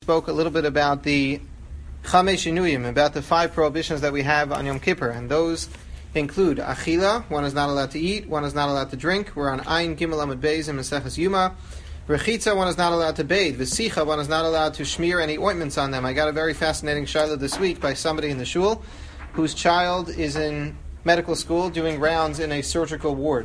Spoke a little bit about the Chamesh Shinuyim, about the 5 prohibitions that we have on Yom Kippur, and those include Achila, one is not allowed to eat, one is not allowed to drink. We're on Ayin Gimel Amud Beis in Maseches Yuma. Rechitza, one is not allowed to bathe. V'sicha, one is not allowed to smear any ointments on them. I got a very fascinating shayla this week by somebody in the shul whose child is in medical school doing rounds in a surgical ward.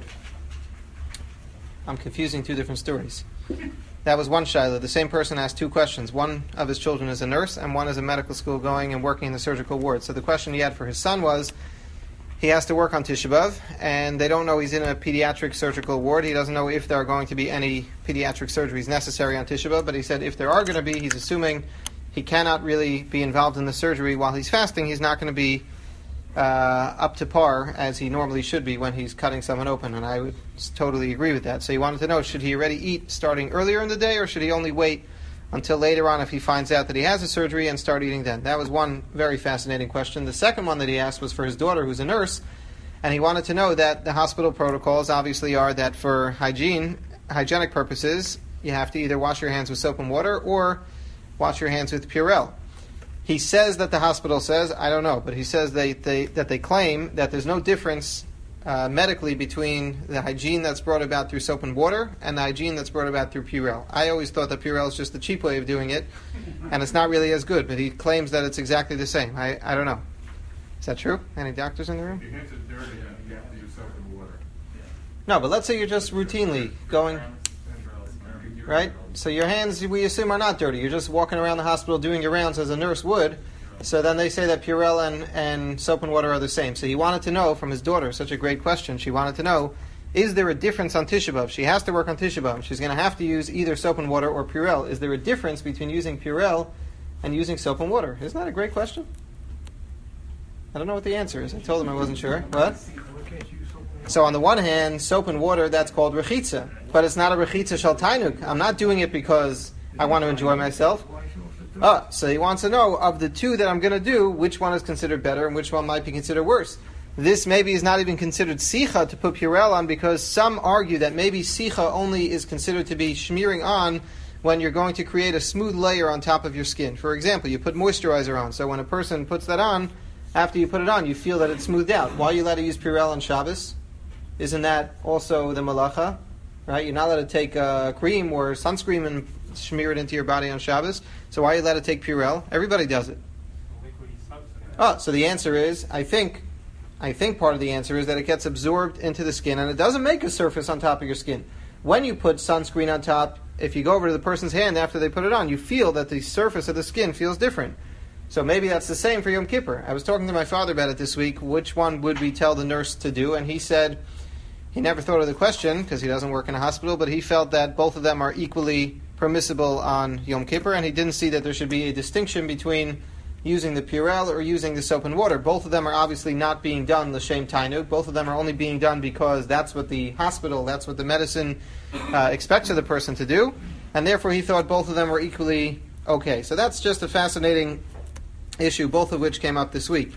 I'm confusing 2 different stories. That was one shayla. The same person asked 2 questions. One of his children is a nurse, and one is a medical school going and working in the surgical ward. So the question he had for his son was, he has to work on Tisha B'Av, and they don't know he's in a pediatric surgical ward. He doesn't know if there are going to be any pediatric surgeries necessary on Tisha B'Av, but he said if there are going to be, he's assuming he cannot really be involved in the surgery while he's fasting. He's not going to be up to par as he normally should be when he's cutting someone open, and I would totally agree with that. So he wanted to know, should he already eat starting earlier in the day, or should he only wait until later on if he finds out that he has a surgery and start eating then? That was one very fascinating question. The second one that he asked was for his daughter, who's a nurse, and he wanted to know that the hospital protocols obviously are that for hygienic purposes, you have to either wash your hands with soap and water or wash your hands with Purell. He says that the hospital says, I don't know, but he says that they claim that there's no difference medically between the hygiene that's brought about through soap and water and the hygiene that's brought about through Purell. I always thought that Purell is just the cheap way of doing it, and it's not really as good, but he claims that it's exactly the same. I don't know. Is that true? Any doctors in the room? Your hands are dirty and you have to use soap and water. No, but let's say you're just routinely going, right? So your hands, we assume, are not dirty. You're just walking around the hospital doing your rounds as a nurse would. So then they say that Purell and soap and water are the same. So he wanted to know from his daughter, such a great question, she wanted to know, is there a difference on Tisha B'Av? She has to work on Tisha B'Av. She's going to have to use either soap and water or Purell. Is there a difference between using Purell and using soap and water? Isn't that a great question? I don't know what the answer is. I told him I wasn't sure. What? So on the one hand, soap and water, that's called rechitza. But it's not a rechitza shel tainuk. I'm not doing it because I want to enjoy myself. So he wants to know, of the 2 that I'm going to do, which one is considered better and which one might be considered worse. This maybe is not even considered sicha to put Purell on, because some argue that maybe sicha only is considered to be smearing on when you're going to create a smooth layer on top of your skin. For example, you put moisturizer on. So when a person puts that on, after you put it on, you feel that it's smoothed out. Why are you allowed to use Purell on Shabbos? Isn't that also the malacha? Right? You're not allowed to take cream or sunscreen and smear it into your body on Shabbos. So why are you allowed to take Purell? Everybody does it. So the answer is, I think part of the answer is that it gets absorbed into the skin and it doesn't make a surface on top of your skin. When you put sunscreen on top, if you go over to the person's hand after they put it on, you feel that the surface of the skin feels different. So maybe that's the same for Yom Kippur. I was talking to my father about it this week, which one would we tell the nurse to do, and he said he never thought of the question because he doesn't work in a hospital, but he felt that both of them are equally permissible on Yom Kippur, and he didn't see that there should be a distinction between using the Purell or using the soap and water. Both of them are obviously not being done l'shem tainuk. Both of them are only being done because that's what the hospital, that's what the medicine expects of the person to do, and therefore he thought both of them were equally okay. So that's just a fascinating issue, both of which came up this week.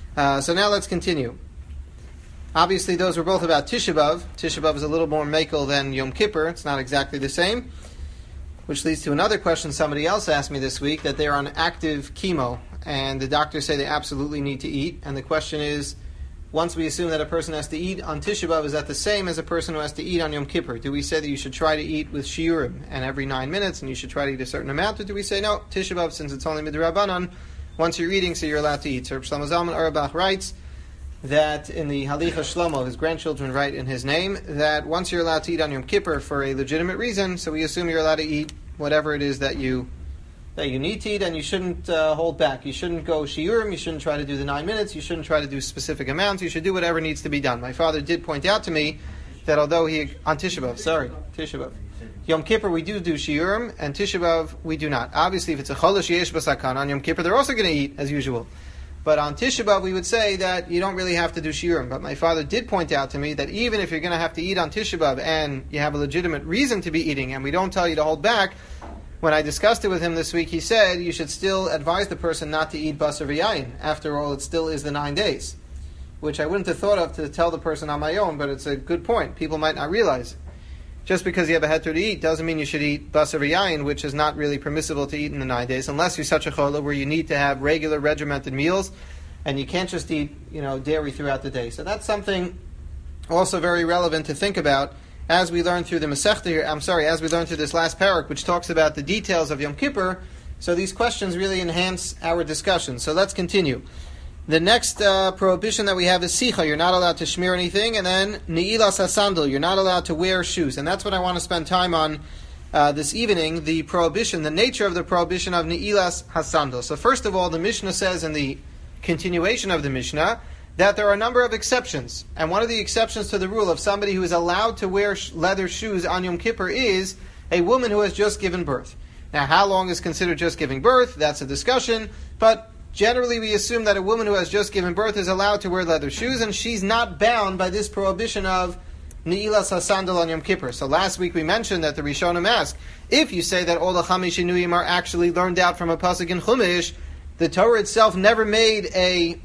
So now let's continue. Obviously, those were both about Tisha B'Av. Tisha B'Av is a little more mekel than Yom Kippur. It's not exactly the same, which leads to another question somebody else asked me this week, that they're on active chemo, and the doctors say they absolutely need to eat. And the question is, once we assume that a person has to eat on Tisha B'Av, is that the same as a person who has to eat on Yom Kippur? Do we say that you should try to eat with shiurim and every 9 minutes, and you should try to eat a certain amount? Or do we say, no, Tisha B'Av, since it's only midrabanan, once you're eating, so you're allowed to eat? So Shlomo Zalman Auerbach writes that in the Halicha Shlomo, his grandchildren write in his name, that once you're allowed to eat on Yom Kippur for a legitimate reason, so we assume you're allowed to eat whatever it is that you need to eat, and you shouldn't hold back. You shouldn't go shiurim, you shouldn't try to do the 9 minutes, you shouldn't try to do specific amounts, you should do whatever needs to be done. My father did point out to me that although on Tisha B'Av, Yom Kippur we do shiurim, and Tisha B'Av we do not. Obviously, if it's a cholosh yesh b'sakan, on Yom Kippur they're also going to eat as usual. But on Tisha B'Av we would say that you don't really have to do shiurim. But my father did point out to me that even if you're going to have to eat on Tisha B'Av and you have a legitimate reason to be eating, and we don't tell you to hold back, when I discussed it with him this week, he said you should still advise the person not to eat basar v'yayin. After all, it still is the 9 days, which I wouldn't have thought of to tell the person on my own, but it's a good point. People might not realize. Just because you have a heter to eat doesn't mean you should eat basar v'yayin, which is not really permissible to eat in the 9 days, unless you're such a chola where you need to have regular regimented meals, and you can't just eat, dairy throughout the day. So that's something also very relevant to think about as we learn through the Masechta here. As we learn through this last parak, which talks about the details of Yom Kippur. So these questions really enhance our discussion. So let's continue. The next prohibition that we have is sicha. You're not allowed to smear anything. And then ne'ilas hasandal. You're not allowed to wear shoes. And that's what I want to spend time on this evening, the prohibition, the nature of the prohibition of ne'ilas hasandal. So first of all, the Mishnah says in the continuation of the Mishnah that there are a number of exceptions. And one of the exceptions to the rule of somebody who is allowed to wear leather shoes on Yom Kippur is a woman who has just given birth. Now, how long is considered just giving birth? That's a discussion. But generally, we assume that a woman who has just given birth is allowed to wear leather shoes, and she's not bound by this prohibition of ne'ilas hasandal on Yom Kippur. So last week we mentioned that the Rishonim asked, if you say that all the Chamish Inuyim are actually learned out from a pasuk in Chumash, the Torah itself never made a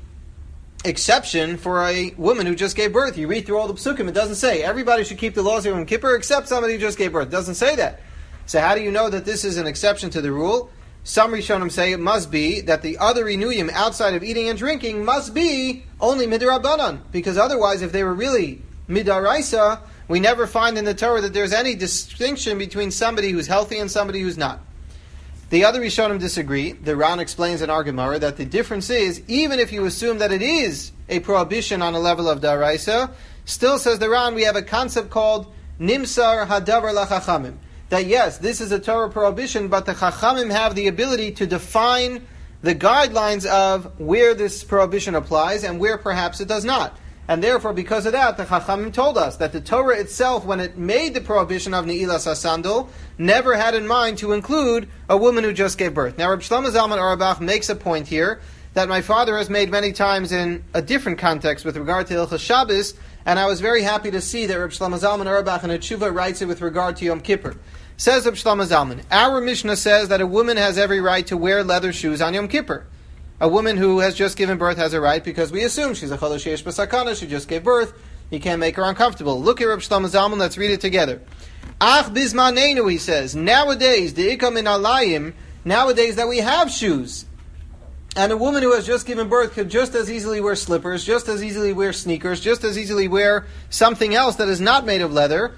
exception for a woman who just gave birth. You read through all the psukim, it doesn't say everybody should keep the laws of Yom Kippur except somebody who just gave birth. It doesn't say that. So how do you know that this is an exception to the rule? Some Rishonim say it must be that the other inuyim outside of eating and drinking must be only midrabanan, because otherwise, if they were really midaraisa, we never find in the Torah that there's any distinction between somebody who's healthy and somebody who's not. The other Rishonim disagree. The Ran explains in our Gemara that the difference is, even if you assume that it is a prohibition on a level of daraisa, still, says the Ran, we have a concept called nimsar hadavar lachachamim. That yes, this is a Torah prohibition, but the Chachamim have the ability to define the guidelines of where this prohibition applies and where perhaps it does not. And therefore, because of that, the Chachamim told us that the Torah itself, when it made the prohibition of ne'ilas hasandal, never had in mind to include a woman who just gave birth. Now, Reb Shlomo Zalman Auerbach makes a point here that my father has made many times in a different context with regard to Hilchos Shabbos, and I was very happy to see that Reb Shlomo Zalman Auerbach in a tshuva writes it with regard to Yom Kippur. Says Reb Shlomo Zalman, our Mishnah says that a woman has every right to wear leather shoes on Yom Kippur. A woman who has just given birth has a right because we assume she's a chola sheyesh b'sakana, she just gave birth, you can't make her uncomfortable. Look at Reb Shlomo Zalman, let's read it together. Ach bizmanenu, he says, nowadays, de'ika min alayim, nowadays that we have shoes, and a woman who has just given birth could just as easily wear slippers, just as easily wear sneakers, just as easily wear something else that is not made of leather.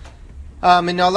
It's not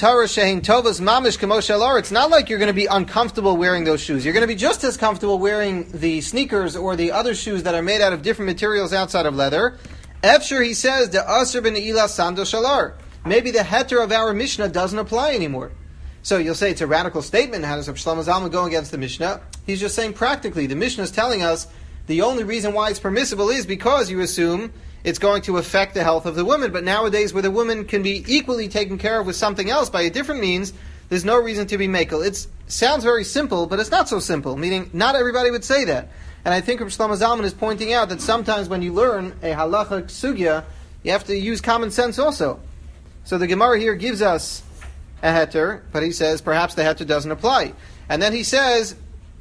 like you're going to be uncomfortable wearing those shoes. You're going to be just as comfortable wearing the sneakers or the other shoes that are made out of different materials outside of leather. Efshir, he says, the asr ben ila sando shalar. Maybe the heter of our Mishnah doesn't apply anymore. So you'll say it's a radical statement. How does Reb Shlomo Zalman go against the Mishnah? He's just saying practically. The Mishnah is telling us the only reason why it's permissible is because you assume it's going to affect the health of the woman. But nowadays, where the woman can be equally taken care of with something else by a different means, there's no reason to be makel. It sounds very simple, but it's not so simple, meaning not everybody would say that. And I think Reb Shlomo Zalman is pointing out that sometimes when you learn a halacha sugya, you have to use common sense also. So the Gemara here gives us a heter, but he says perhaps the heter doesn't apply. And then he says,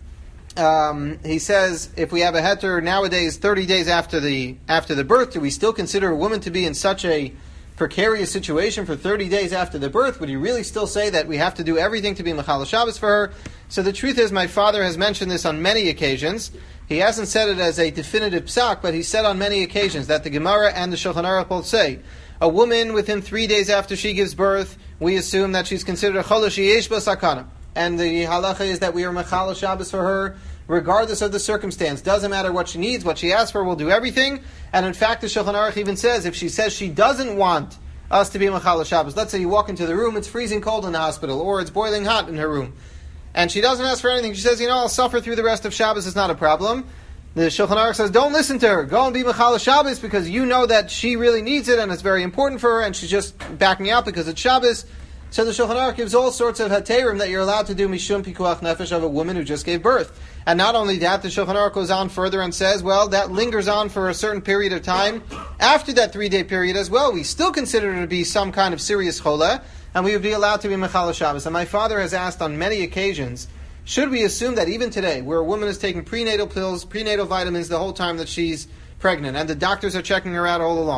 if we have a heter nowadays 30 days after the birth, do we still consider a woman to be in such a precarious situation for 30 days after the birth? Would you really still say that we have to do everything to be Mechal Shabbos for her? So the truth is, my father has mentioned this on many occasions. He hasn't said it as a definitive psak, but he said on many occasions that the Gemara and the Shulchan Aruch both say, a woman within 3 days after she gives birth, we assume that she's considered a chola sheyesh b'sakana. And the halacha is that we are Mechal Shabbos for her, regardless of the circumstance. Doesn't matter what she needs, what she asks for, we'll do everything. And in fact, the Shulchan Aruch even says, if she says she doesn't want us to be Mechal Shabbos, let's say you walk into the room, it's freezing cold in the hospital, or it's boiling hot in her room, and she doesn't ask for anything, she says, I'll suffer through the rest of Shabbos, it's not a problem. The Shulchan Aruch says, don't listen to her, go and be Mechal Shabbos, because you know that she really needs it, and it's very important for her, and she's just backing out because it's Shabbos. So the Shulchan Aruch gives all sorts of haterim that you're allowed to do mishum pikuach nefesh of a woman who just gave birth. And not only that, the Shulchan Aruch goes on further and says, well, that lingers on for a certain period of time. After that 3-day period as well, we still consider it to be some kind of serious chola, and we would be allowed to be Mechal Shabbos. And my father has asked on many occasions, should we assume that even today, where a woman is taking prenatal pills, prenatal vitamins the whole time that she's pregnant, and the doctors are checking her out all along,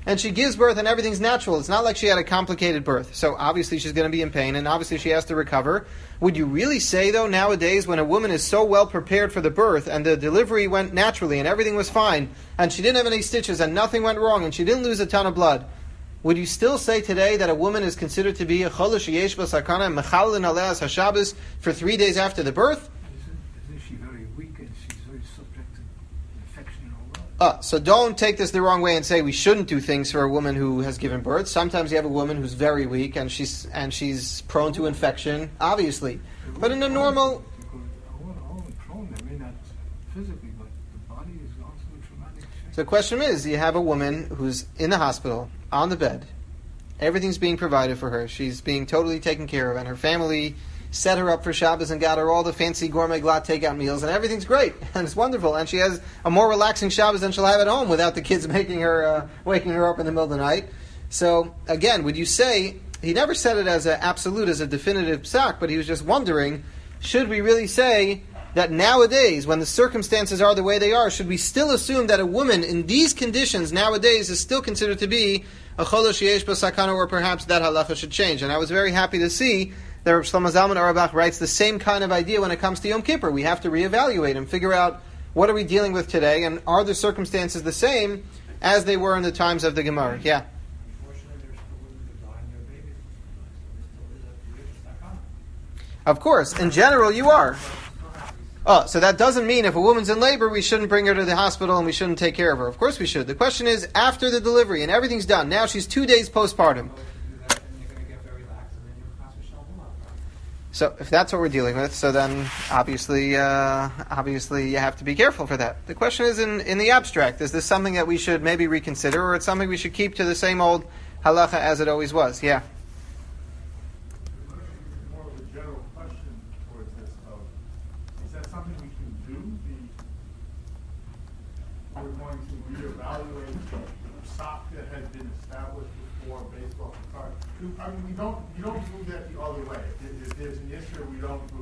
and she gives birth and everything's natural. It's not like she had a complicated birth. So obviously she's going to be in pain, and obviously she has to recover. Would you really say, though, nowadays when a woman is so well prepared for the birth and the delivery went naturally and everything was fine and she didn't have any stitches and nothing went wrong and she didn't lose a ton of blood, would you still say today that a woman is considered to be a cholah sheyesh בה sakana mechalin aleh as haShabbos for 3 days after the birth? Isn't she very weak and she's very subject to infection and all that? So don't take this the wrong way and say we shouldn't do things for a woman who has given birth. Sometimes you have a woman who's very weak and she's prone to infection, obviously. But in a normal... Only prone, I mean not physically, but the body is going through a traumatic change. So the question is, you have a woman who's in the hospital, on the bed, everything's being provided for her, she's being totally taken care of, and her family set her up for Shabbos and got her all the fancy gourmet glatt takeout meals, and everything's great, and it's wonderful, and she has a more relaxing Shabbos than she'll have at home without the kids waking her up in the middle of the night. So, again, would you say, he never said it as an absolute, as a definitive psak, but he was just wondering, should we really say that nowadays, when the circumstances are the way they are, should we still assume that a woman in these conditions nowadays is still considered to be a cholah sheyesh בה sakana, or perhaps that halacha should change? And I was very happy to see that Rav Shlomo Zalman Auerbach writes the same kind of idea when it comes to Yom Kippur. We have to reevaluate and figure out what are we dealing with today, and are the circumstances the same as they were in the times of the Gemara? Yeah. Of course, in general you are. So that doesn't mean if a woman's in labor, we shouldn't bring her to the hospital and we shouldn't take care of her. Of course we should. The question is, after the delivery and everything's done, now she's 2 days postpartum. So if that's what we're dealing with, so then obviously you have to be careful for that. The question is in the abstract, is this something that we should maybe reconsider, or it's something we should keep to the same old halacha as it always was? Yeah. More of a general question towards this of, is that something we can do? We're going to reevaluate the stock that has been established before based off the card. I mean, you don't move that the other way. If there's an issue, we don't move.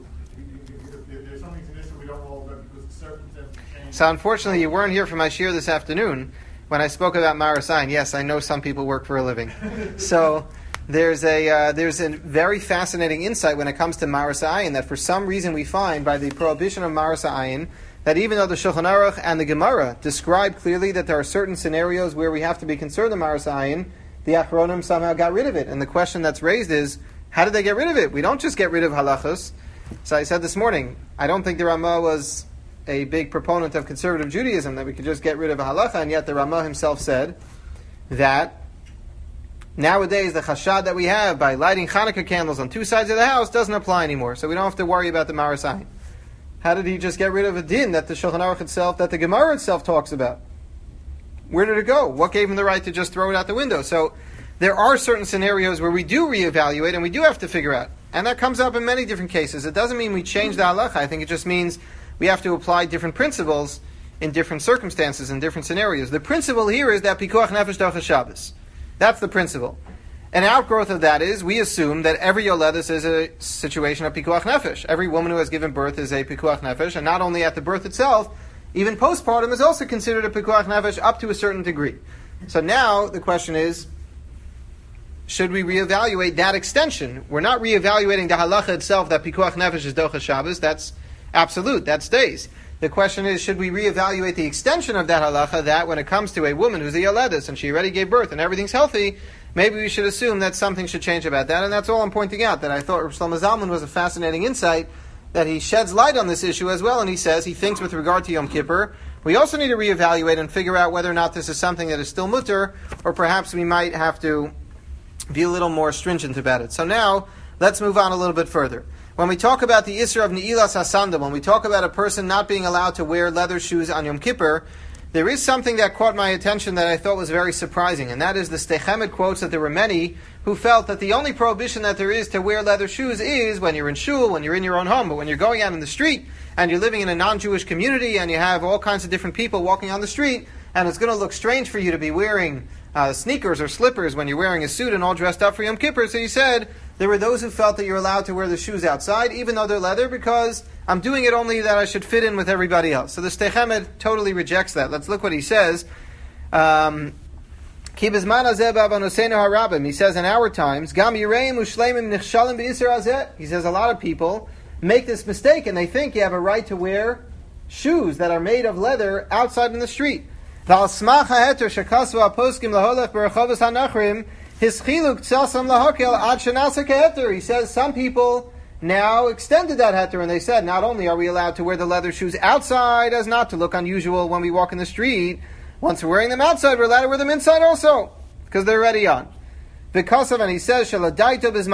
If there's something's an issue, we don't hold that because the circumstances change. So unfortunately, you weren't here for my shiur this afternoon when I spoke about Maras Ayin. Yes, I know some people work for a living. So there's a very fascinating insight when it comes to Maras Ayin, that for some reason we find by the prohibition of Maras Ayin that even though the Shulchan Aruch and the Gemara describe clearly that there are certain scenarios where we have to be concerned with Maras Ayin, the Achronim somehow got rid of it. And the question that's raised is, how did they get rid of it? We don't just get rid of halachos. So I said this morning, I don't think the Ramah was a big proponent of conservative Judaism, that we could just get rid of a halacha, and yet the Ramah himself said that nowadays the chashad that we have by lighting Hanukkah candles on 2 sides of the house doesn't apply anymore, so we don't have to worry about the Maras Ayin. How did he just get rid of a din that the Shulchan Aruch itself, that the Gemara itself talks about? Where did it go? What gave him the right to just throw it out the window? So there are certain scenarios where we do reevaluate and we do have to figure out. And that comes up in many different cases. It doesn't mean we change the halacha. I think it just means we have to apply different principles in different circumstances, in different scenarios. The principle here is that pikuach nefesh dochas Shabbos. That's the principle. An outgrowth of that is we assume that every yoledus is a situation of pikuach nefesh. Every woman who has given birth is a pikuach nefesh, and not only at the birth itself, even postpartum is also considered a pikuach nefesh up to a certain degree. So now the question is, should we reevaluate that extension? We're not reevaluating the halacha itself that pikuach nefesh is dochas Shabbos. That's absolute. That stays. The question is, should we reevaluate the extension of that halacha, that when it comes to a woman who's a yoledus and she already gave birth and everything's healthy, maybe we should assume that something should change about that. And that's all I'm pointing out, that I thought Rav Shlomo Zalman was a fascinating insight, that he sheds light on this issue as well, and he says, he thinks with regard to Yom Kippur, we also need to reevaluate and figure out whether or not this is something that is still mutter, or perhaps we might have to be a little more stringent about it. So now, let's move on a little bit further. When we talk about the Isra of Ne'ilas HaSandal, when we talk about a person not being allowed to wear leather shoes on Yom Kippur, there is something that caught my attention that I thought was very surprising, and that is the Steichemet quotes that there were many who felt that the only prohibition that there is to wear leather shoes is when you're in shul, when you're in your own home, but when you're going out in the street and you're living in a non-Jewish community and you have all kinds of different people walking on the street, and it's going to look strange for you to be wearing sneakers or slippers when you're wearing a suit and all dressed up for Yom Kippur. So he said there were those who felt that you're allowed to wear the shoes outside, even though they're leather, because I'm doing it only that I should fit in with everybody else. So the Steichemet totally rejects that. Let's look what he says. He says, in our times, he says a lot of people make this mistake and they think you have a right to wear shoes that are made of leather outside in the street. He says some people now extended that heter and they said not only are we allowed to wear the leather shoes outside as not to look unusual when we walk in the street, once we're wearing them outside, we're allowed to wear them inside also, because they're already on. Because of, and he says, we don't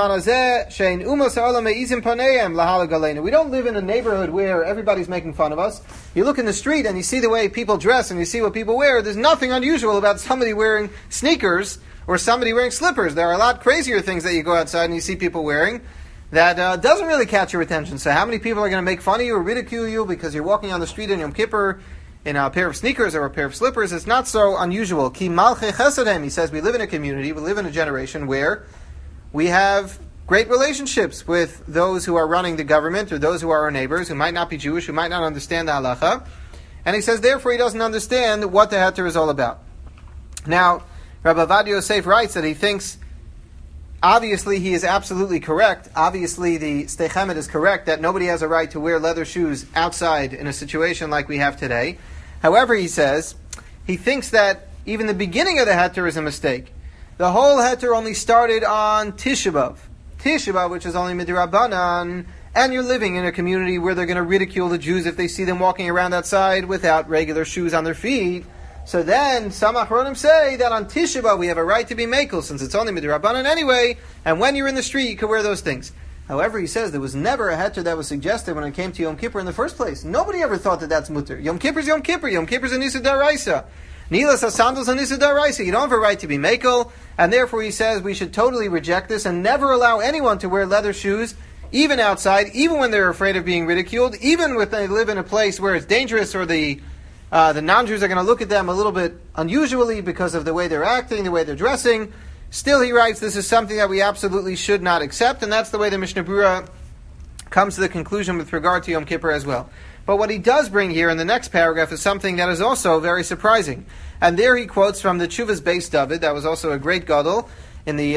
live in a neighborhood where everybody's making fun of us. You look in the street and you see the way people dress and you see what people wear. There's nothing unusual about somebody wearing sneakers or somebody wearing slippers. There are a lot crazier things that you go outside and you see people wearing that doesn't really catch your attention. So how many people are going to make fun of you or ridicule you because you're walking on the street in Yom Kippur in a pair of sneakers or a pair of slippers? It's not so unusual. Ki malchei chesedem, he says, we live in a community, we live in a generation where we have great relationships with those who are running the government or those who are our neighbors, who might not be Jewish, who might not understand the halacha. And he says, therefore, he doesn't understand what the heter is all about. Now, Rabbi Avad Yosef writes that he thinks, obviously he is absolutely correct. Obviously the Sdei Chemed is correct that nobody has a right to wear leather shoes outside in a situation like we have today. However, he says, he thinks that even the beginning of the heter is a mistake. The whole heter only started on Tisha B'Av. Tisha B'Av, which is only Midrabanan, and you're living in a community where they're going to ridicule the Jews if they see them walking around outside without regular shoes on their feet. So then, some Achronim say that on Tisha B'Av we have a right to be mekel, since it's only Midrabanan anyway, and when you're in the street you can wear those things. However, he says there was never a heter that was suggested when it came to Yom Kippur in the first place. Nobody ever thought that that's mutter. Yom Kippur's Yom Kippur. Yom Kippur's a Nisa D'Oraisa. Nilas HaSandal's a Nisa D'Oraisa. You don't have a right to be mekel, and therefore he says we should totally reject this and never allow anyone to wear leather shoes, even outside, even when they're afraid of being ridiculed, even if they live in a place where it's dangerous or the non-Jews are going to look at them a little bit unusually because of the way they're acting, the way they're dressing. Still, he writes, this is something that we absolutely should not accept, and that's the way the Mishnah Berurah comes to the conclusion with regard to Yom Kippur as well. But what he does bring here in the next paragraph is something that is also very surprising. And there he quotes from the Tshuvas Beis David, that was also a great gadol in the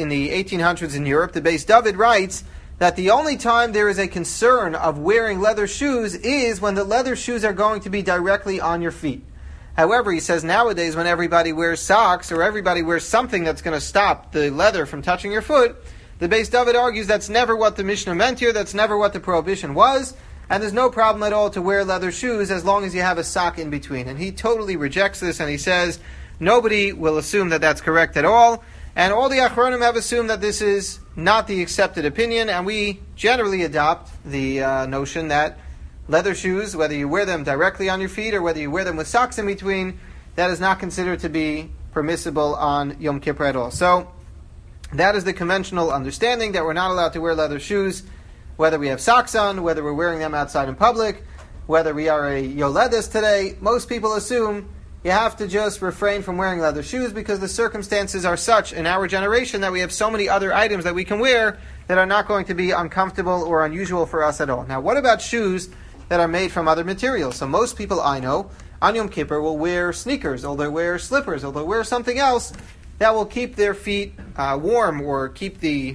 1800s in Europe. The Beis David writes that the only time there is a concern of wearing leather shoes is when the leather shoes are going to be directly on your feet. However, he says nowadays when everybody wears socks or everybody wears something that's going to stop the leather from touching your foot, the Beis David argues that's never what the Mishnah meant here, that's never what the prohibition was, and there's no problem at all to wear leather shoes as long as you have a sock in between. And he totally rejects this, and he says nobody will assume that that's correct at all, and all the Achronim have assumed that this is not the accepted opinion, and we generally adopt the notion that leather shoes, whether you wear them directly on your feet or whether you wear them with socks in between, that is not considered to be permissible on Yom Kippur at all. So, that is the conventional understanding, that we're not allowed to wear leather shoes, whether we have socks on, whether we're wearing them outside in public, whether we are a Yoledes today. Most people assume you have to just refrain from wearing leather shoes because the circumstances are such in our generation that we have so many other items that we can wear that are not going to be uncomfortable or unusual for us at all. Now, what about shoes that are made from other materials? So most people I know on Yom Kippur will wear sneakers, or they'll wear slippers, or they'll wear something else that will keep their feet warm, or keep the,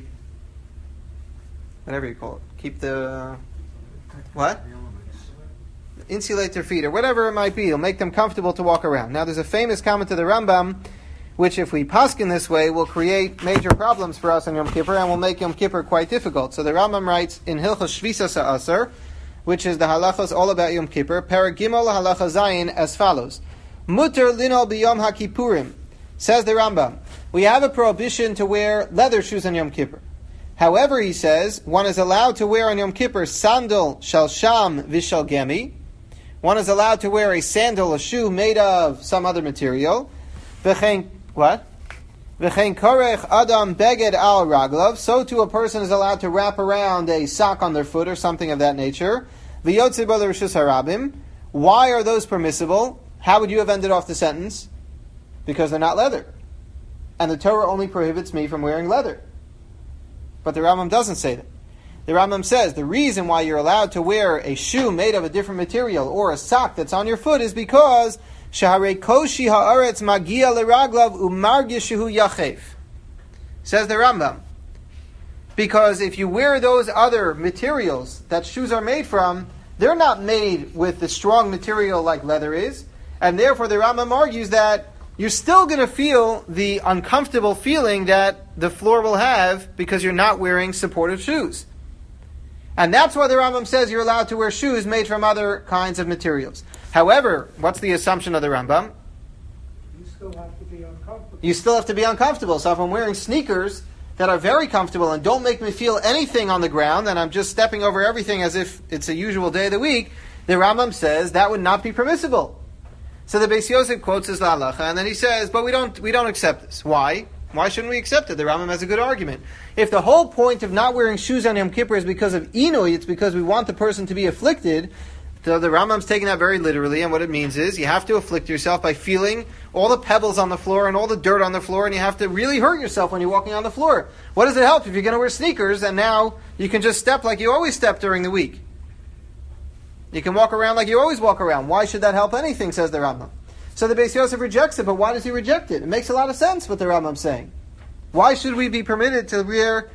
whatever you call it, keep the, what? Insulate their feet, or whatever it might be. It'll make them comfortable to walk around. Now there's a famous comment to the Rambam, which if we paskin this way, will create major problems for us on Yom Kippur, and will make Yom Kippur quite difficult. So the Rambam writes in Hilchos Shvisa Sa'asar, which is the halachas all about Yom Kippur, Perek Gimel halacha Zayin, as follows: Muter linol b'Yom HaKippurim. Says the Rambam, we have a prohibition to wear leather shoes on Yom Kippur. However, he says, one is allowed to wear on Yom Kippur sandal shal sham v'shal gemi. One is allowed to wear a sandal, a shoe made of some other material. V'chein, what? V'chein korech adam beged al raglav. So too a person is allowed to wrap around a sock on their foot or something of that nature. V'yotze bo l'reshus harabim. Why are those permissible? How would you have ended off the sentence? Because they're not leather. And the Torah only prohibits me from wearing leather. But the Rambam doesn't say that. The Rambam says the reason why you're allowed to wear a shoe made of a different material or a sock that's on your foot is because Shahare koshi haaretz magia leraglav umargishu yachev. Says the Rambam. Because if you wear those other materials that shoes are made from, they're not made with the strong material like leather is, and therefore the Rambam argues that you're still going to feel the uncomfortable feeling that the floor will have because you're not wearing supportive shoes. And that's why the Rambam says you're allowed to wear shoes made from other kinds of materials. However, what's the assumption of the Rambam? You still have to be uncomfortable. You still have to be uncomfortable. So if I'm wearing sneakers that are very comfortable and don't make me feel anything on the ground, and I'm just stepping over everything as if it's a usual day of the week, the Rambam says that would not be permissible. So the Beis Yosef quotes his halacha, and then he says, but we don't accept this. Why? Why shouldn't we accept it? The Rambam has a good argument. If the whole point of not wearing shoes on Yom Kippur is because of inui, it's because we want the person to be afflicted, so the Rambam's taking that very literally, and what it means is you have to afflict yourself by feeling all the pebbles on the floor and all the dirt on the floor, and you have to really hurt yourself when you're walking on the floor. What does it help if you're going to wear sneakers and now you can just step like you always step during the week? You can walk around like you always walk around. Why should that help anything, says the Rambam. So the Beis Yosef rejects it, but why does he reject it? It makes a lot of sense what the Rambam's saying. Why should we be permitted to wear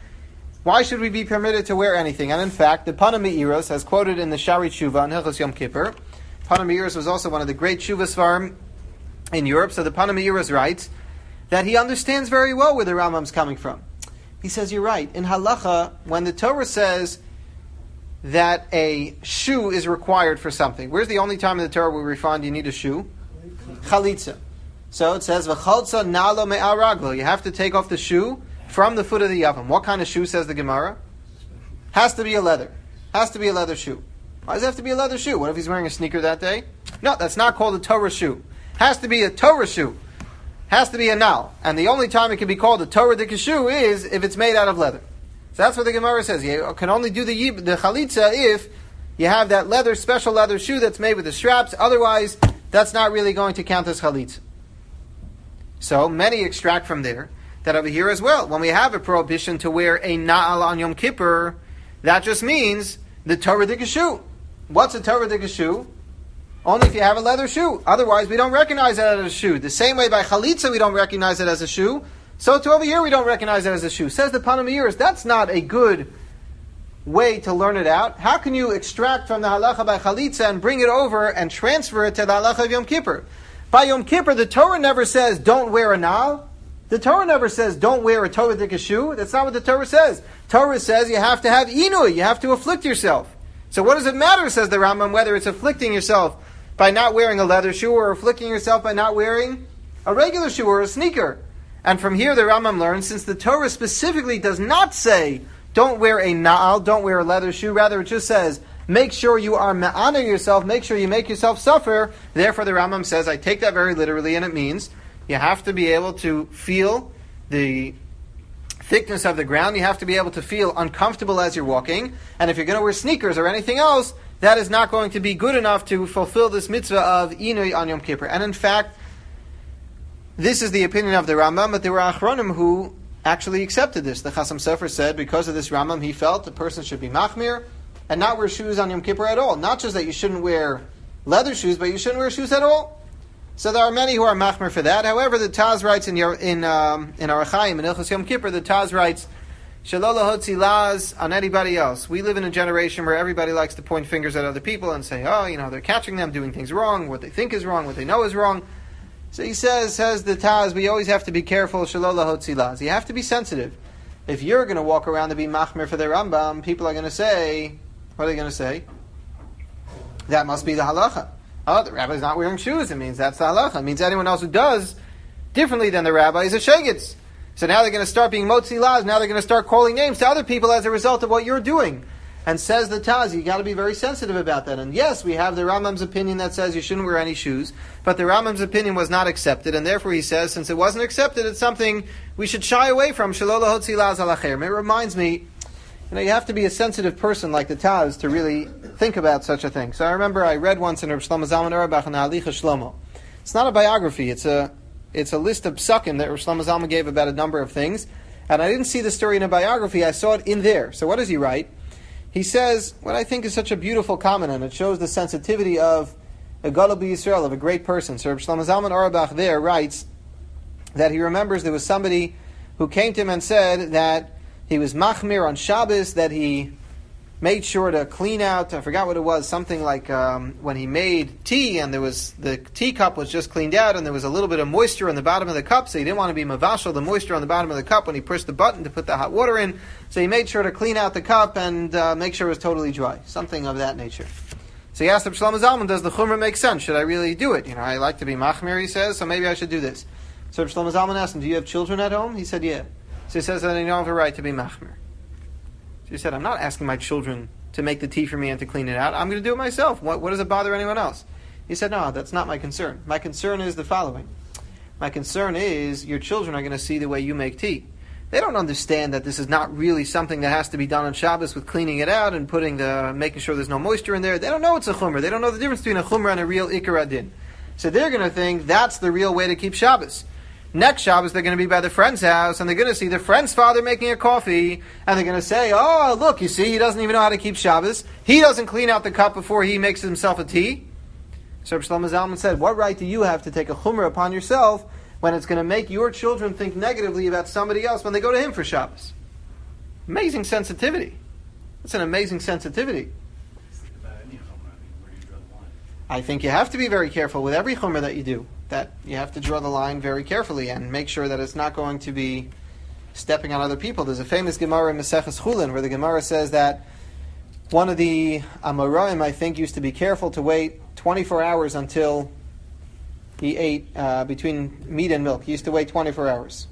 anything? And in fact, the Pana Me'iros, as quoted in the Shari Tshuva on Hilchos Yom Kippur, Pana Me'iros was also one of the great Tshuva Svarim in Europe, so the Pana Me'iros writes that he understands very well where the Rambam's coming from. He says, you're right. In Halacha, when the Torah says that a shoe is required for something, where's the only time in the Torah where we find you need a shoe? Chalitza. So it says, V'chalza nalo me'al raglo. You have to take off the shoe from the foot of the oven. What kind of shoe, says the Gemara? Has to be a leather. Has to be a leather shoe. Why does it have to be a leather shoe? What if he's wearing a sneaker that day? No, that's not called a Torah shoe. Has to be a Torah shoe. Has to be a nal. And the only time it can be called a Torah dika shoe is if it's made out of leather. So that's what the Gemara says. You can only do the chalitza if you have that leather, special leather shoe that's made with the straps. Otherwise, that's not really going to count as chalitza. So many extract from there that over here as well, when we have a prohibition to wear a na'al on Yom Kippur, that just means the Torah dika shoe. What's a Torah dika shoe? Only if you have a leather shoe. Otherwise, we don't recognize that as a shoe. The same way by chalitza we don't recognize it as a shoe, so to over here we don't recognize it as a shoe. Says the Pana Me'iros, that's not a good way to learn it out. How can you extract from the halacha by chalitza and bring it over and transfer it to the halacha of Yom Kippur? By Yom Kippur, the Torah never says don't wear a na'al. The Torah never says don't wear a Torah dika shoe. That's not what the Torah says. Torah says you have to have inui, you have to afflict yourself. So what does it matter, says the Rambam, whether it's afflicting yourself by not wearing a leather shoe or afflicting yourself by not wearing a regular shoe or a sneaker? And from here the Rambam learns, since the Torah specifically does not say don't wear a na'al, don't wear a leather shoe, rather it just says make sure you are ma'ana yourself, make sure you make yourself suffer. Therefore the Rambam says, I take that very literally, and it means you have to be able to feel the thickness of the ground, you have to be able to feel uncomfortable as you're walking, and if you're going to wear sneakers or anything else, that is not going to be good enough to fulfill this mitzvah of inui on Yom Kippur. And in fact, this is the opinion of the Rambam, but there were Achronim who actually accepted this. The Chasam Sofer said because of this Rambam, he felt the person should be machmir and not wear shoes on Yom Kippur at all. Not just that you shouldn't wear leather shoes, but you shouldn't wear shoes at all. So there are many who are machmir for that. However, the Taz writes in Orach Chaim, in Hilchos Yom Kippur, the Taz writes, Shelo lahotzi laz on anybody else. We live in a generation where everybody likes to point fingers at other people and say, they're catching them doing things wrong, what they think is wrong, what they know is wrong. So he says the Taz, we always have to be careful, shelo lahotzi laz. You have to be sensitive. If you're going to walk around and be machmir for the Rambam, people are going to say, what are they going to say? That must be the halacha. Oh, the rabbi's not wearing shoes. It means that's the halacha. It means anyone else who does differently than the rabbi is a shegitz. So now they're going to start being motzi laz. Now they're going to start calling names to other people as a result of what you're doing. And says the Taz, you got to be very sensitive about that. And yes, we have the Rambam's opinion that says you shouldn't wear any shoes, but the Rambam's opinion was not accepted, and therefore he says, since it wasn't accepted, it's something we should shy away from. Shelo lahotzi laz al acher. It reminds me, you have to be a sensitive person like the Taz to really think about such a thing. So I remember I read once in Reb Shlomo Zalman Auerbach in the Halicha Shlomo. It's not a biography, it's a list of psukim that Reb Shlomo Zalman gave about a number of things. And I didn't see the story in a biography, I saw it in there. So what does he write? He says, what I think is such a beautiful comment, and it shows the sensitivity of a Gadol b'Yisrael, of a great person. So Reb Shlomo Zalman Auerbach there writes that he remembers there was somebody who came to him and said that he was machmir on Shabbos, that he made sure to clean out, I forgot what it was, something like when he made tea and there was, the teacup was just cleaned out and there was a little bit of moisture on the bottom of the cup, so he didn't want to be mavashal, the moisture on the bottom of the cup when he pushed the button to put the hot water in, so he made sure to clean out the cup and make sure it was totally dry, something of that nature. So he asked Reb Shlomo Zalman, does the chumrah make sense? Should I really do it? I like to be machmir, he says, so maybe I should do this. So Reb Shlomo Zalman asked him, do you have children at home? He said, yeah. So he says that I don't have a right to be machmir. So he said, I'm not asking my children to make the tea for me and to clean it out. I'm going to do it myself. What does it bother anyone else? He said, no, that's not my concern. My concern is the following. My concern is your children are going to see the way you make tea. They don't understand that this is not really something that has to be done on Shabbos with cleaning it out and making sure there's no moisture in there. They don't know it's a chumrah. They don't know the difference between a chumrah and a real ikar adin. So they're going to think that's the real way to keep Shabbos. Next Shabbos, they're going to be by the friend's house, and they're going to see the friend's father making a coffee, and they're going to say, oh, look, you see, he doesn't even know how to keep Shabbos. He doesn't clean out the cup before he makes himself a tea. So Reb Shlomo Zalman said, what right do you have to take a chumrah upon yourself when it's going to make your children think negatively about somebody else when they go to him for Shabbos? Amazing sensitivity. That's an amazing sensitivity. I think you have to be very careful with every chumrah that you do. That you have to draw the line very carefully and make sure that it's not going to be stepping on other people. There's a famous Gemara in Maseches Chulin where the Gemara says that one of the Amoraim, I think, used to be careful to wait 24 hours until he ate between meat and milk. He used to wait 24 hours.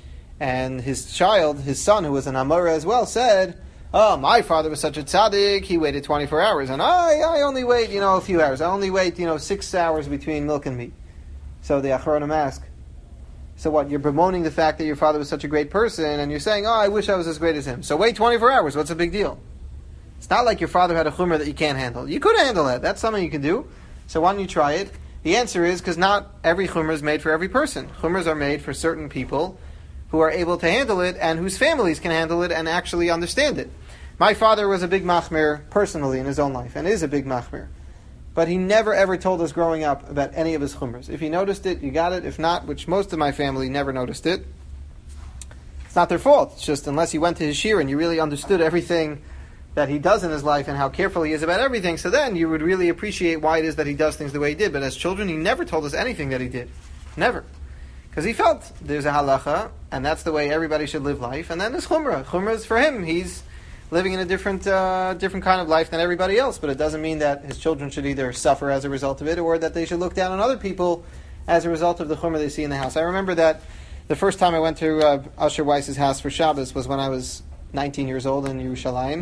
And his son, who was an Amora as well, said, oh, my father was such a tzaddik, he waited 24 hours. And I only wait, a few hours. I only wait, 6 hours between milk and meat. So the Achronim ask, so what, you're bemoaning the fact that your father was such a great person, and you're saying, oh, I wish I was as great as him. So wait 24 hours, what's the big deal? It's not like your father had a chumrah that you can't handle. You could handle that, that's something you can do. So why don't you try it? The answer is, because not every chumrah is made for every person. Chumras are made for certain people who are able to handle it, and whose families can handle it and actually understand it. My father was a big machmir personally in his own life, and is a big machmir. But he never ever told us growing up about any of his chumras. If he noticed it, you got it. If not, which most of my family never noticed it, it's not their fault. It's just unless you went to his shir and you really understood everything that he does in his life and how careful he is about everything, so then you would really appreciate why it is that he does things the way he did. But as children, he never told us anything that he did. Never. Because he felt there's a halacha, and that's the way everybody should live life. And then there's chumrah. Chumrah is for him. He's living in a different kind of life than everybody else, but it doesn't mean that his children should either suffer as a result of it or that they should look down on other people as a result of the chumrah they see in the house. I remember that the first time I went to Usher Weiss's house for Shabbos was when I was 19 years old in Yerushalayim.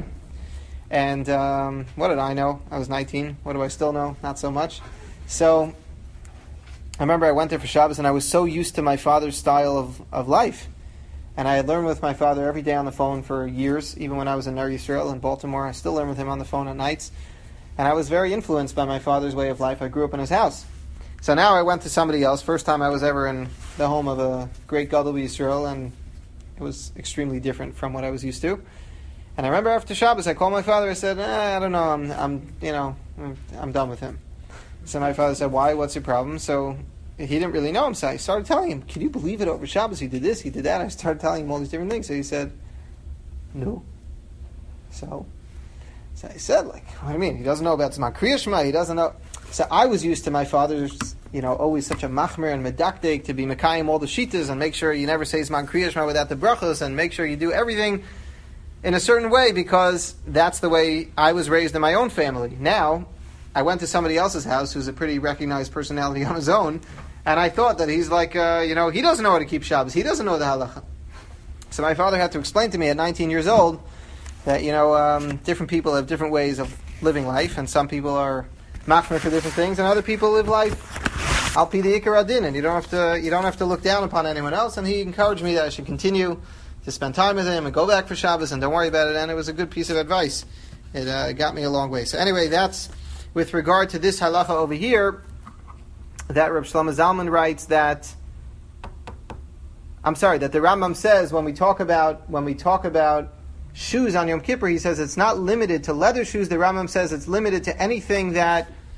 And what did I know? I was 19. What do I still know? Not so much. So I remember I went there for Shabbos and I was so used to my father's style of life. And I had learned with my father every day on the phone for years, even when I was in Ner Yisrael in Baltimore. I still learn with him on the phone at nights. And I was very influenced by my father's way of life. I grew up in his house. So now I went to somebody else. First time I was ever in the home of a great Gadol b'Yisrael, and it was extremely different from what I was used to. And I remember after Shabbos, I called my father. I said, I don't know, I'm done with him. So my father said, why? What's your problem? So he didn't really know him, so I started telling him, can you believe it, over Shabbos he did this, he did that. I started telling him all these different things. So he said, no. So I said, what do you mean? He doesn't know about Zman Kriya Shema, he doesn't know. So I was used to my father's, always such a machmer and medakdek to be mekayim all the shitas and make sure you never say Zman Kriya Shema without the brachos and make sure you do everything in a certain way because that's the way I was raised in my own family. Now, I went to somebody else's house who's a pretty recognized personality on his own, and I thought that he's like, he doesn't know how to keep Shabbos. He doesn't know the halacha. So my father had to explain to me at 19 years old that, different people have different ways of living life, and some people are machmer for different things, and other people live life al pi the ikar adin, and you don't have to look down upon anyone else. And he encouraged me that I should continue to spend time with him and go back for Shabbos and don't worry about it. And it was a good piece of advice. It got me a long way. So anyway, that's with regard to this halacha over here, that Reb Shlomo Zalman writes that the Rambam says when we talk about shoes on Yom Kippur, he says it's not limited to leather shoes. The Rambam says it's limited to anything that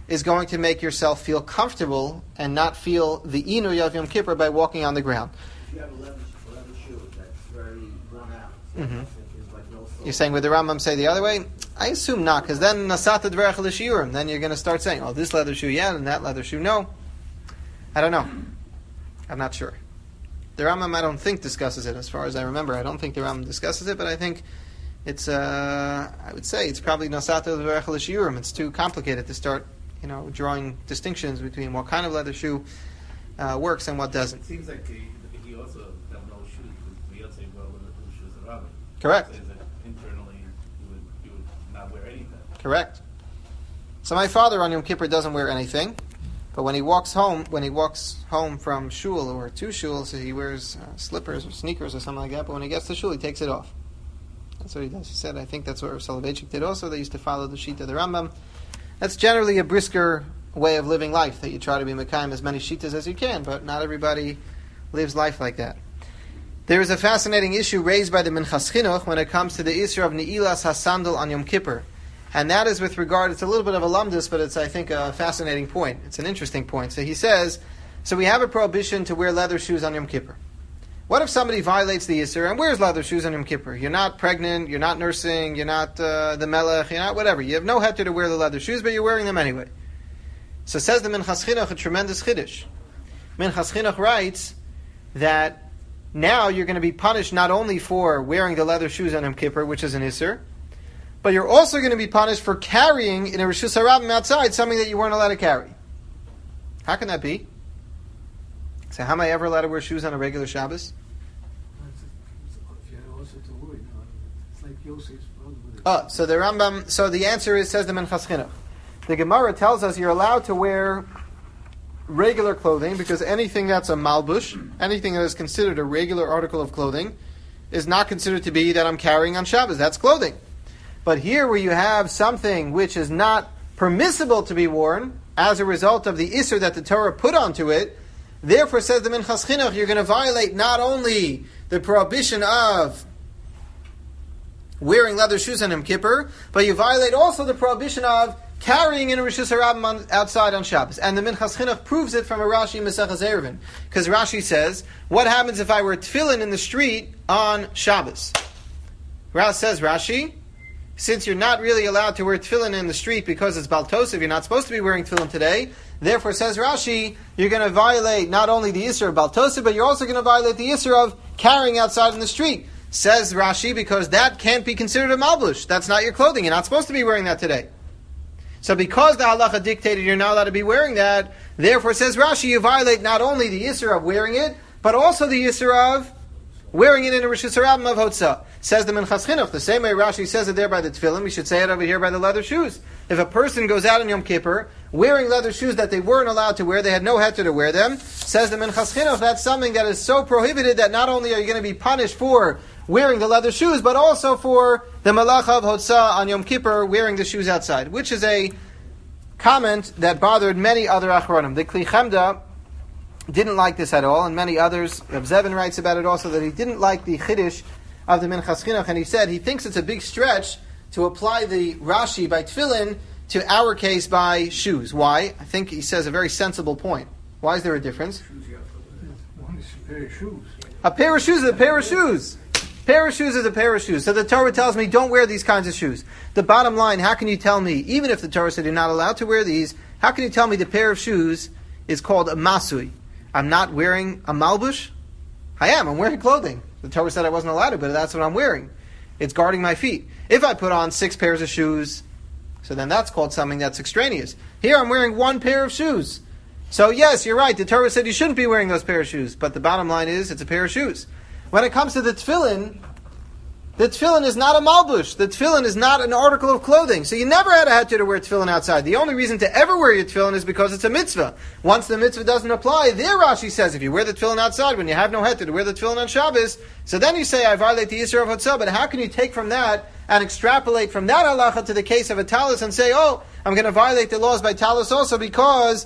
is going to make yourself feel comfortable and not feel the inui of Yom Kippur by walking on the ground. If you have a leather shoe that's very worn out, so Mm-hmm. there's like no sole. You're saying, would the Rambam say the other way? I assume not, because then nasata dverech l'shiurim. Then you're going to start saying, oh, this leather shoe, yeah, and that leather shoe, no. I don't know. I'm not sure. The Rambam, I don't think, discusses it. As far as I remember, I don't think the Rambam discusses it, but I think it's, I would say, it's probably nasata dverech l'shiurim. It's too complicated to start, drawing distinctions between what kind of leather shoe works and what doesn't. It seems like he also have no shoes, because we also say, well, the shoes are rubber. Correct. Says that internally you would not wear anything. Correct. So my father on Yom Kippur doesn't wear anything, but when he walks home from shul or to shul, so he wears slippers or sneakers or something like that. But when he gets to shul, he takes it off. That's what he does. He said, I think that's what Rav Soloveitchik did also. They used to follow the sheet of the Rambam. That's generally a brisker way of living life, that you try to be mekayim as many shitas as you can, but not everybody lives life like that. There is a fascinating issue raised by the Minchas Chinuch when it comes to the Isra of Ne'ilas HaSandal on Yom Kippur. And that is with regard, it's a little bit of a lumdus, but it's, I think, a fascinating point. It's an interesting point. So he says, so we have a prohibition to wear leather shoes on Yom Kippur. What if somebody violates the Isra and wears leather shoes on Yom Kippur? You're not pregnant, you're not nursing, you're not the melech, you're not whatever. You have no heter to wear the leather shoes, but you're wearing them anyway. So says the Minchas Chinuch, a tremendous chiddush. Minchas Chinuch writes that now you're going to be punished not only for wearing the leather shoes on Yom Kippur, which is an Isser, but you're also going to be punished for carrying in a Rishus HaRabim outside something that you weren't allowed to carry. How can that be? So how am I ever allowed to wear shoes on a regular Shabbos? It's like Yosef's brother. So the Rambam. So the answer is, says the Minchas Chinuch. The Gemara tells us you're allowed to wear regular clothing because anything that's a malbush, anything that is considered a regular article of clothing, is not considered to be that I'm carrying on Shabbos. That's clothing. But here, where you have something which is not permissible to be worn as a result of the Isser that the Torah put onto it, therefore, says the Minchas Chinuch, you're going to violate not only the prohibition of wearing leather shoes on Yom Kippur, but you violate also the prohibition of carrying in a Rishus HaRabim outside on Shabbos. And the Minchas Chinuch proves it from a Rashi in Maseches Eruvin. Because Rashi says, what happens if I wear tefillin in the street on Shabbos? Says Rashi, since you're not really allowed to wear tefillin in the street because it's Baltosiv, you're not supposed to be wearing tefillin today, therefore, says Rashi, you're going to violate not only the Isser of Baltosiv, but you're also going to violate the Isser of carrying outside in the street. Says Rashi, because that can't be considered a malbush. That's not your clothing. You're not supposed to be wearing that today. So because the halacha dictated you're not allowed to be wearing that, therefore, says Rashi, you violate not only the Isser of wearing it, but also the Isser of wearing it in a Rishus HaRabim of Hotzah. Says the Minchas Chinuch, the same way Rashi says it there by the tefillin, we should say it over here by the leather shoes. If a person goes out on Yom Kippur wearing leather shoes that they weren't allowed to wear, they had no heter to wear them, says the Minchas Chinuch, that's something that is so prohibited that not only are you going to be punished for wearing the leather shoes, but also for the Malacha of Hotzah on Yom Kippur wearing the shoes outside, which is a comment that bothered many other Achronim. The Kli Chemda didn't like this at all, and many others. Reb Zevin writes about it also, that he didn't like the Chiddush of the Minchas Chinuch, and he said he thinks it's a big stretch to apply the Rashi by tefillin to our case by shoes. Why? I think he says a very sensible point. Why is there a difference? One is a pair of shoes. A pair of shoes is a pair of shoes. Pair of shoes is a pair of shoes. So the Torah tells me don't wear these kinds of shoes. The bottom line, how can you tell me, even if the Torah said you're not allowed to wear these, how can you tell me the pair of shoes is called a masui? I'm not wearing a malbush? I am. I'm wearing clothing. The Torah said I wasn't allowed to, but that's what I'm wearing. It's guarding my feet. If I put on 6 pairs of shoes, so then that's called something that's extraneous. Here I'm wearing 1 pair of shoes. So yes, you're right. The Torah said you shouldn't be wearing those pair of shoes, but the bottom line is it's a pair of shoes. When it comes to the tefillin is not a malbush. The tefillin is not an article of clothing. So you never had a heter to wear tefillin outside. The only reason to ever wear your tefillin is because it's a mitzvah. Once the mitzvah doesn't apply, there Rashi says, if you wear the tefillin outside, when you have no heter to wear the tefillin on Shabbos, so then you say, I violate the Yisur of Hotzah. But how can you take from that and extrapolate from that halacha to the case of a talus and say, oh, I'm going to violate the laws by talus also because,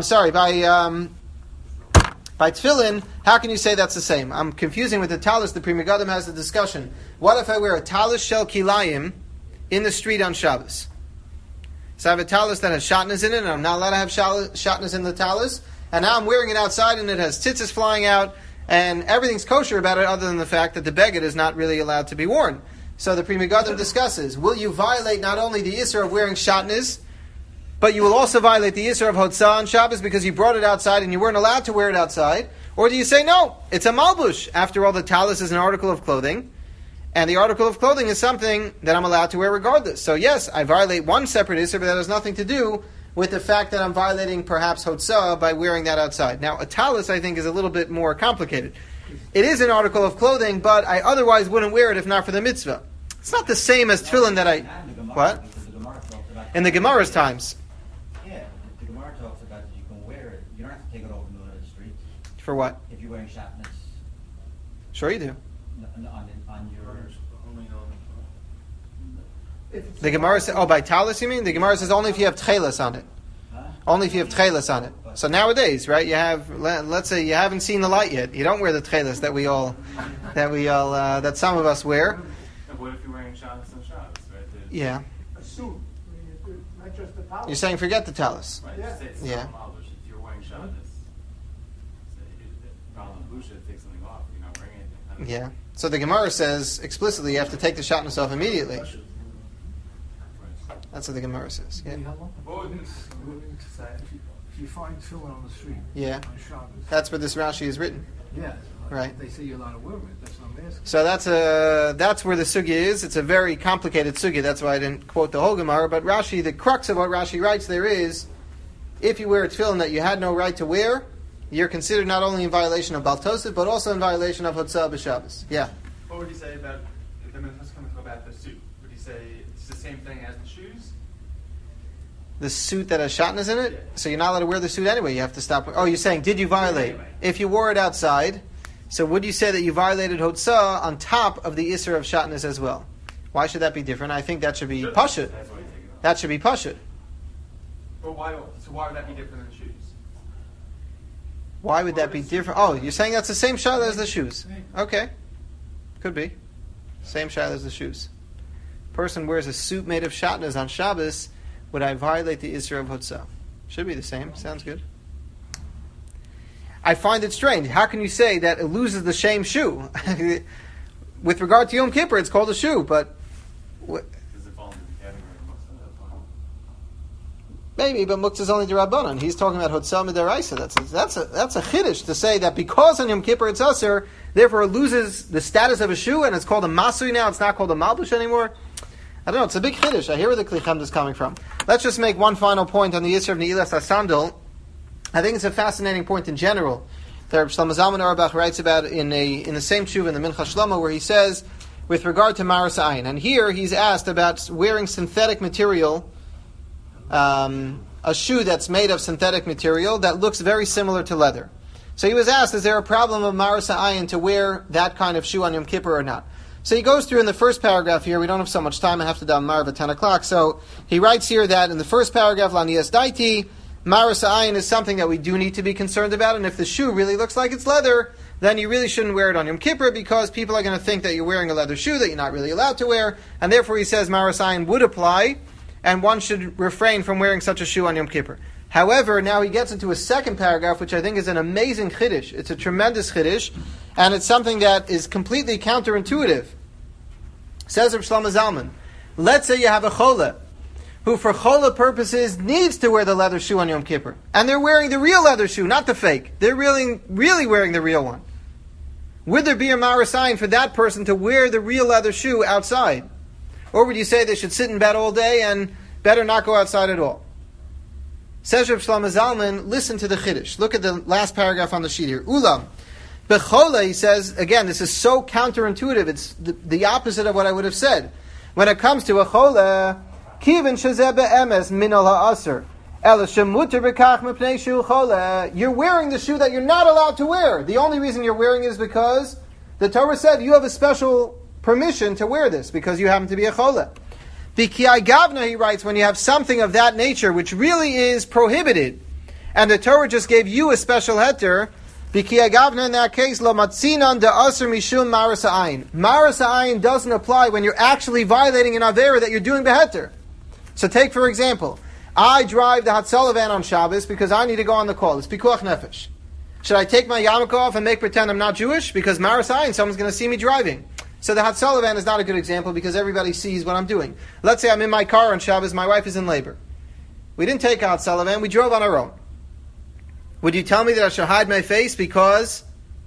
by tefillin, how can you say that's the same? I'm confusing with the talus. The Pri Megadim has the discussion. What if I wear a talus shel kilayim in the street on Shabbos? So I have a talus that has shatnez in it, and I'm not allowed to have shatnez in the talus. And now I'm wearing it outside, and it has tzitzis flying out, and everything's kosher about it, other than the fact that the beged is not really allowed to be worn. So the Pri Megadim discusses: will you violate not only the isser of wearing shatnez, but you will also violate the isser of hotzah on Shabbos because you brought it outside and you weren't allowed to wear it outside? Or do you say no? It's a malbush. After all, the talus is an article of clothing. And the article of clothing is something that I'm allowed to wear regardless. So yes, I violate one separate isser, but that has nothing to do with the fact that I'm violating perhaps hotzah by wearing that outside. Now, a talus, I think, is a little bit more complicated. It is an article of clothing, but I otherwise wouldn't wear it if not for the mitzvah. It's not the same as tefillin that I... What? In the Gemara's times. Yeah, the Gemara talks about that you can wear it. You don't have to take it over in the middle of the street. For what? If you're wearing shatnez. Sure you do. On your... The Gemara says, oh, by talus you mean? The Gemara says only if you have tchelas on it. Huh? Only if you have tchelas on it. So nowadays, right, you have, let's say you haven't seen the light yet. You don't wear the tchelas that some of us wear. And what if you're wearing Shabbos and Shabbos, right? Yeah. A suit, I mean, not just the talus. You're saying forget the talus. Right, Yeah. just say it's Yeah. not malbush. If you're wearing Shabbos, rather than busha, take something off, you're not wearing anything. Yeah. So the Gemara says explicitly you have to take the shatnez off immediately. That's what the Gemara says. Yeah. What would If you find tefillin on the street, Yeah. on Shabbos, That's where this Rashi is written. yeah, Right. They say you're allowed to wear it. That's what I'm asking. So that's where the sugya is. It's a very complicated sugya. That's why I didn't quote the whole Gemara. But Rashi, the crux of what Rashi writes there is, if you wear a tefillin that you had no right to wear, you're considered not only in violation of Baltosif, but also in violation of Hotzah b'Shabbos. Yeah. What would you say about the minhas coming about the suit? Would you say it's the same thing as the shoes? The suit that has shatnez in it, so you're not allowed to wear the suit anyway. You have to stop. Oh, you're saying, did you violate? If you wore it outside, so would you say that you violated Hotzah on top of the Isser of shatnez as well? Why should that be different? I think that should be pashut. That's why you take it off. That should be pashut. Or why would that be different than shoes? Why would that be different? Oh, you're saying that's the same shayla as the shoes. Okay. Could be. Same shayla as the shoes. Person wears a suit made of shatnez on Shabbos, would I violate the Isra of Hotzah? Should be the same. Sounds good. I find it strange. How can you say that it loses the same shoe? With regard to Yom Kippur, it's called a shoe, but... Does it fall into the category of Muktzah? Maybe, but Muktzah is only the Rabbanon. He's talking about Hotzah Midaraisa. That's a chiddush to say that because on Yom Kippur it's Aser, therefore it loses the status of a shoe, and it's called a Masui now, it's not called a Malbush anymore. I don't know, it's a big chiddush. I hear where the Kli Chemda is coming from. Let's just make one final point on the Yisr of Ne'ilas HaSandal. I think it's a fascinating point in general that Reb Shlomo Zalman Auerbach writes about in the same tshuva in the Mincha Shlomo, where he says, with regard to Maras Ayin, and here he's asked about wearing synthetic material, a shoe that's made of synthetic material that looks very similar to leather. So he was asked, is there a problem of Maras Ayin to wear that kind of shoe on Yom Kippur or not? So he goes through in the first paragraph here. We don't have so much time. I have to do Marv at 10 o'clock. So he writes here that in the first paragraph, Lanias Daiti, Maras Ayin is something that we do need to be concerned about. And if the shoe really looks like it's leather, then you really shouldn't wear it on Yom Kippur because people are going to think that you're wearing a leather shoe that you're not really allowed to wear. And therefore he says Maras Ayin would apply, and one should refrain from wearing such a shoe on Yom Kippur. However, now he gets into a second paragraph, which I think is an amazing chiddush. It's a tremendous chiddush, and it's something that is completely counterintuitive. Says Reb Shlomo Zalman, let's say you have a chola, who for chola purposes needs to wear the leather shoe on Yom Kippur, and they're wearing the real leather shoe, not the fake. They're really wearing the real one. Would there be a Maras Ayin for that person to wear the real leather shoe outside? Or would you say they should sit in bed all day and better not go outside at all? Says Reb Shlomo Zalman, listen to the chiddush. Look at the last paragraph on the sheet here. Ulam. Bechola, he says, again, this is so counterintuitive. It's the opposite of what I would have said. When it comes to a chola, kivin shezeh be'emes minol ha'aser. Ela shemuter b'kach mepnei shu chola. You're wearing the shoe that you're not allowed to wear. The only reason you're wearing it is because the Torah said you have a special permission to wear this because you happen to be a chola. B'kiai gavna, he writes, when you have something of that nature which really is prohibited, and the Torah just gave you a special heter, b'kiai gavna, in that case, lo matzinan de aser mishum maras ha'ayin. Maras ha'ayin doesn't apply when you're actually violating an avera that you're doing beheter. So take, for example, I drive the Hatzalah van on Shabbos because I need to go on the call. It's Pikuach Nefesh. Should I take my yarmulke off and make pretend I'm not Jewish? Because Marasayin, someone's going to see me driving. So the Hatzalah van is not a good example because everybody sees what I'm doing. Let's say I'm in my car on Shabbos, my wife is in labor. We didn't take a Hatzalah van, we drove on our own. Would you tell me that I should hide my face because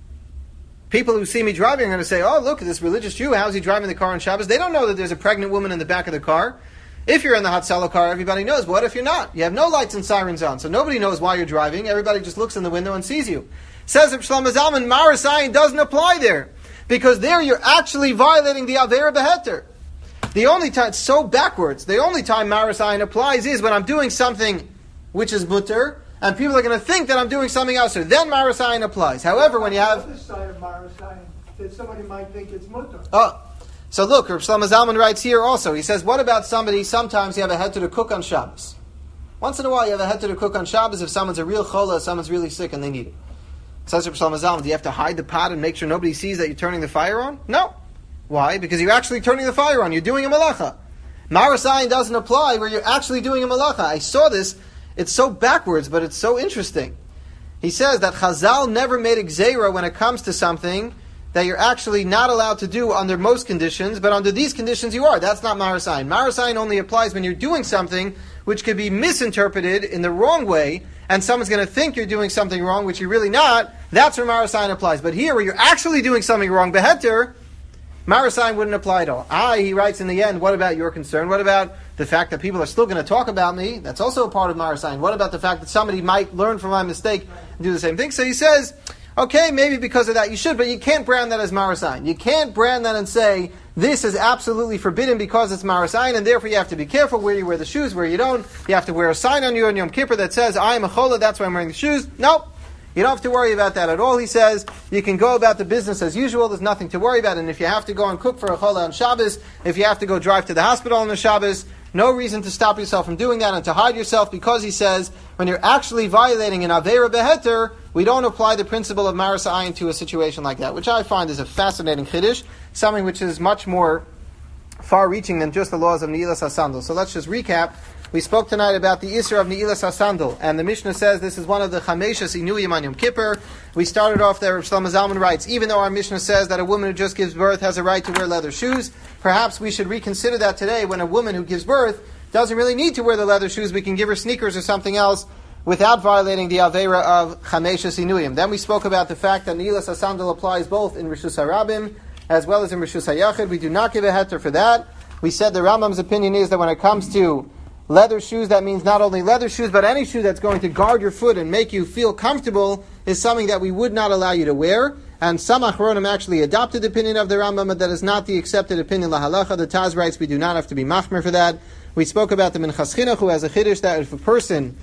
people who see me driving are going to say, oh, look, this religious Jew, how's he driving the car on Shabbos? They don't know that there's a pregnant woman in the back of the car. If you're in the Hatzalah car, everybody knows. What if you're not? You have no lights and sirens on, so nobody knows why you're driving. Everybody just looks in the window and sees you. Says Reb Shlomo Zalman, Marasayin doesn't apply there. Because there you're actually violating the Avera Beheter. The only time, it's so backwards, the only time Marasayin applies is when I'm doing something which is mutter, and people are going to think that I'm doing something else, so then Marasayin applies. However, when you have... The other side of Marasayin, that somebody might think it's mutter. Oh, so look, Reb Shlomo Zalman writes here also, he says, what about somebody, sometimes you have a heter to cook on Shabbos. Once in a while you have a heter to cook on Shabbos if someone's a real chola, someone's really sick and they need it. Says Reb Shlomo Zalman, do you have to hide the pot and make sure nobody sees that you're turning the fire on? No. Why? Because you're actually turning the fire on. You're doing a malacha. Marasayin doesn't apply where you're actually doing a malacha. I saw this. It's so backwards, but it's so interesting. He says that Chazal never made a gzeira when it comes to something that you're actually not allowed to do under most conditions, but under these conditions you are. That's not Marasayin. Marasayin only applies when you're doing something which could be misinterpreted in the wrong way, and someone's going to think you're doing something wrong, which you're really not. That's where Marasayin applies. But here, where you're actually doing something wrong, beheter, Marasayin wouldn't apply at all. He writes in the end, what about your concern? What about the fact that people are still going to talk about me? That's also a part of Marasayin. What about the fact that somebody might learn from my mistake and do the same thing? So he says, okay, maybe because of that you should, but you can't brand that as Marasayin. You can't brand that and say, this is absolutely forbidden because it's Marasayin, and therefore you have to be careful where you wear the shoes, where you don't. You have to wear a sign on you on Yom Kippur that says, I am a chola, that's why I'm wearing the shoes. Nope. You don't have to worry about that at all. He says, you can go about the business as usual, there's nothing to worry about, and if you have to go and cook for a chola on Shabbos, if you have to go drive to the hospital on the Shabbos, no reason to stop yourself from doing that and to hide yourself, because he says, when you're actually violating an Avera Beheter, we don't apply the principle of Marasayin to a situation like that, which I find is a fascinating chiddush, something which is much more far-reaching than just the laws of Ne'ilas HaSandal. So let's just recap. We spoke tonight about the Isra of Ne'ilas HaSandal, and the Mishnah says this is one of the Chameshas Inuyim on Yom Kippur. We started off there, Reb Shlomo Zalman writes, even though our Mishnah says that a woman who just gives birth has a right to wear leather shoes, perhaps we should reconsider that today when a woman who gives birth doesn't really need to wear the leather shoes. We can give her sneakers or something else without violating the Avera of Chameshas Inuyim. Then we spoke about the fact that Ne'ilas HaSandal applies both in Rishus HaRabim as well as in Rishus HaYachid. We do not give a heter for that. We said the Rambam's opinion is that when it comes to leather shoes, that means not only leather shoes, but any shoe that's going to guard your foot and make you feel comfortable is something that we would not allow you to wear. And some Achronim actually adopted the opinion of the Rambam, but that is not the accepted opinion, La Halacha. The Taz writes we do not have to be machmer for that. We spoke about the Minchas Chinuch, who has a chiddush that if a person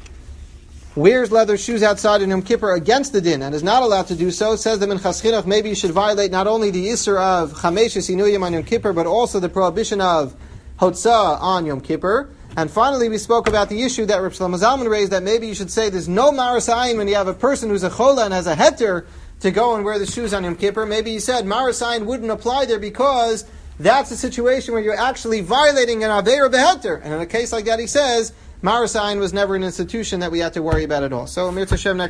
wears leather shoes outside in Yom Kippur against the din and is not allowed to do so, says the Minchas Chinuch, maybe you should violate not only the Isser of Chameshas Inuyim on Yom Kippur, but also the prohibition of Hotzah on Yom Kippur. And finally, we spoke about the issue that Reb Shlomo Zalman raised, that maybe you should say there's no Marasayin when you have a person who's a chola and has a heter to go and wear the shoes on Yom Kippur. Maybe he said Marasayin wouldn't apply there because that's a situation where you're actually violating an Avera Beheter. And in a case like that, he says Marasayin was never an institution that we had to worry about at all. So, Mir Tashem, next